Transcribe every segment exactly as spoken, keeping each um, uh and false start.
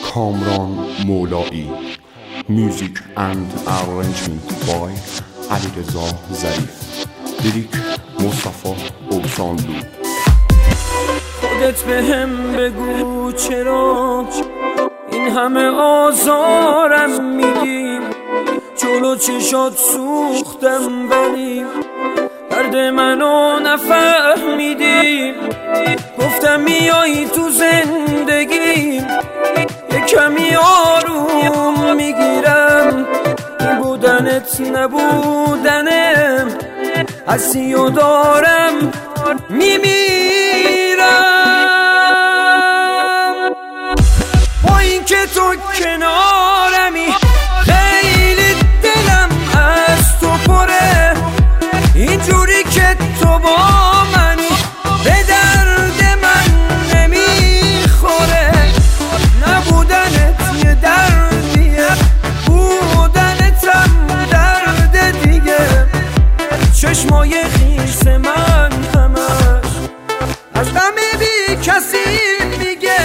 کامران مولایی. Music and arrangement by علیرضا ظریف. لیریک مصطفی اوسانلو. خودت بهم بگو چرا این همه آزارم میدی، جلو چشات سوختم ولی درد منو نفهمیدی. گفتم میایی تو زندگی یه کمی آروم میگیرم، این بودنت نبودنم هستی و دارم میمیرم. با این که تو کنارمی خیلی دلم از تو پره، اینجوری که تو با منی به درد من نمیخوره. نبودنت یه دردیه، بودنت هم درد دیگه. چشمای خیس من همش از غم بی کسی میگه.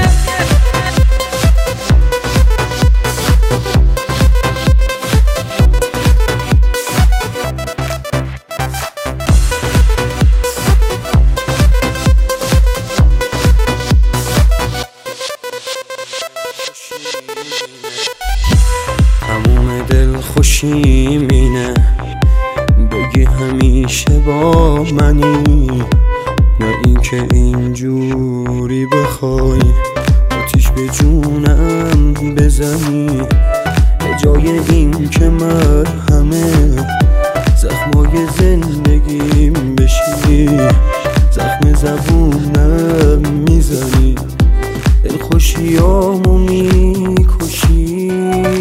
تموم دل خوشی مینه بگی همیشه با منی، نه اینکه اینجوری بخوای آتیش به جونم بزنی. به جای این که مرهمه زخمای زندگیم بشی، زخم زبونم میزنی، دل خوشیامو میکشی.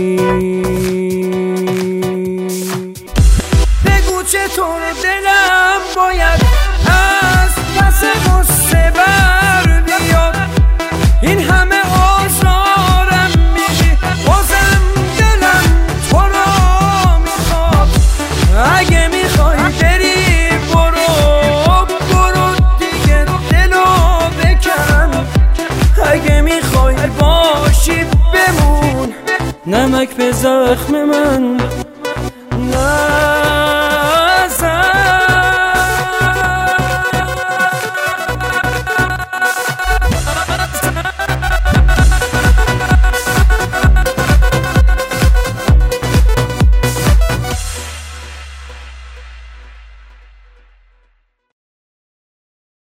بگو چطور دلم باید از پس غصه بر بیاد، این همه آزارم میدی بازم دلم تو را میخواد. اگه میخوای بری برو برو دیگه دلو بکن، اگه میخوای باشی بمون نمک به زخم من.